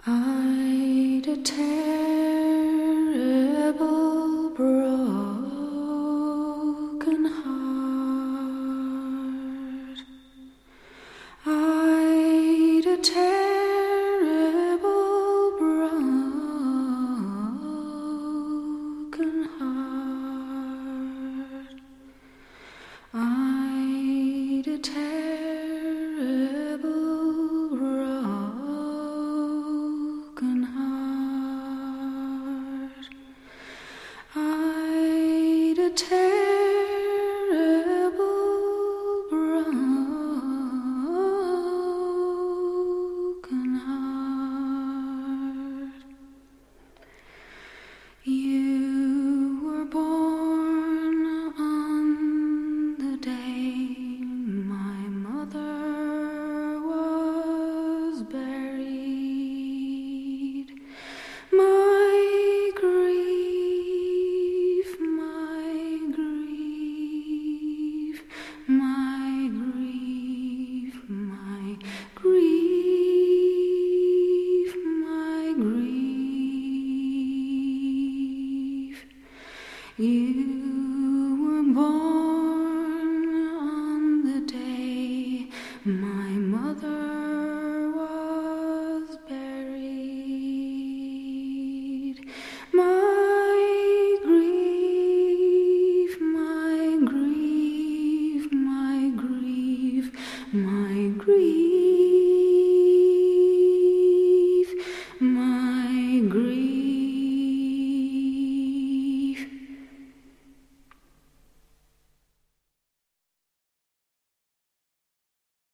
I'd a terrible broken heart. I'd a terrible broken heart. I'd a terrible broken heart. I'd a terrible broken heart. You were born on the day my mother was buried. My grief, my grief, my grief, my grief, my grief. You were born on the day my mother was buried. My grief, my grief, my grief, my grief.